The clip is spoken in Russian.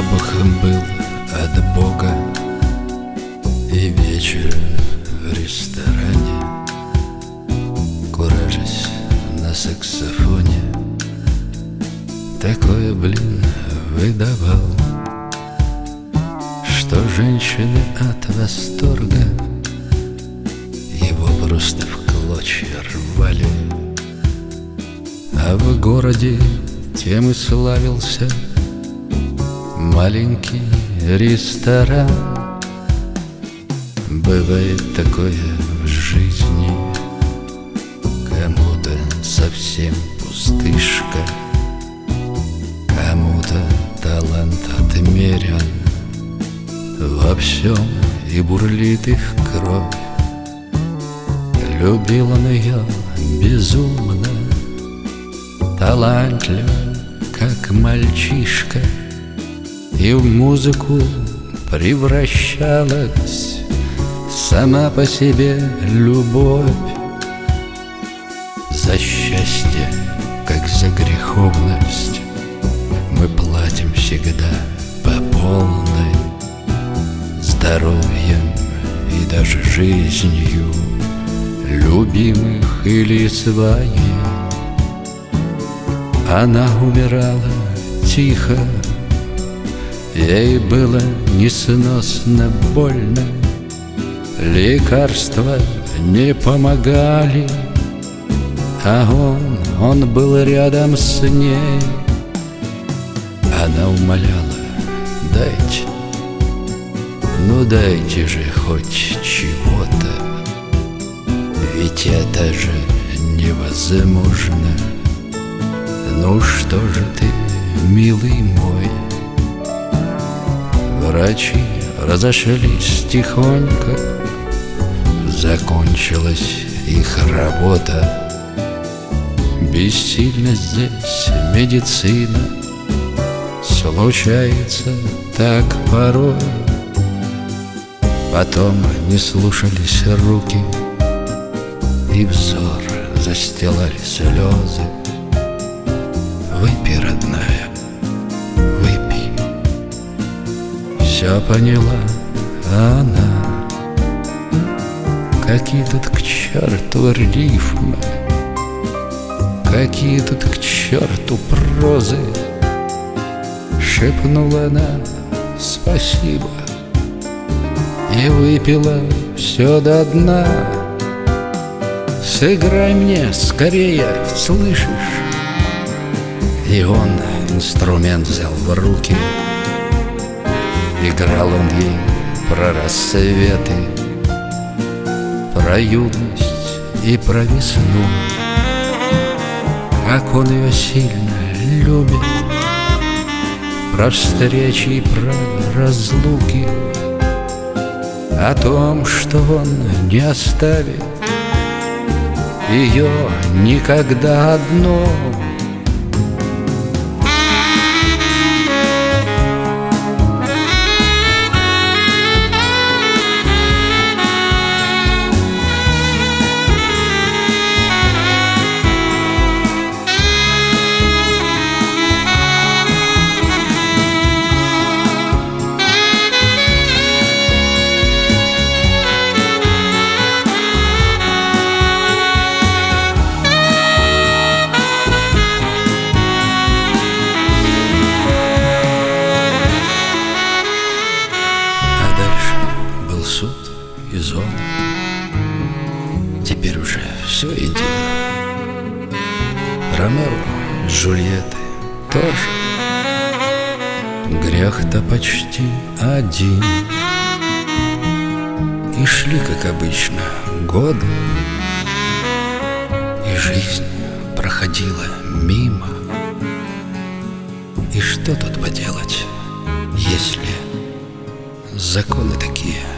Запах был от Бога, и вечером в ресторане, куражась на саксофоне, такое, выдавал, что женщины от восторга его просто в клочья рвали. А в городе тем и славился маленький ресторан. Бывает такое в жизни, кому-то совсем пустышка, кому-то талант отмерен, во всем и бурлит их кровь. Любил он ее безумно, талантлив, как мальчишка, и в музыку превращалась сама по себе любовь. За счастье, как за греховность, мы платим всегда по полной, здоровьем и даже жизнью любимых или своих. Она умирала тихо, ей было несносно больно, лекарства не помогали, а он был рядом с ней. Она умоляла: дайте, ну дайте же хоть чего-то, ведь это же невозможно. Ну что же ты, милый мой? Врачи разошлись тихонько, закончилась их работа. Бессильна здесь медицина, случается так порой. Потом не слушались руки, и взор застилали слезы. Выпей, родная, выпей. Все поняла она. Какие тут к черту рифмы, какие тут к черту прозы. Шепнула она спасибо и выпила все до дна. Сыграй мне скорее, слышишь? И он инструмент взял в руки. Играл он ей про рассветы, про юность и про весну, как он ее сильно любит, про встречи и про разлуки, о том, что он не оставит ее никогда одну. Суд и зон, теперь уже все едино. Ромео с Джульеттой тоже грех-то почти один. И шли, как обычно, годы, и жизнь проходила мимо. И что тут поделать, если законы такие?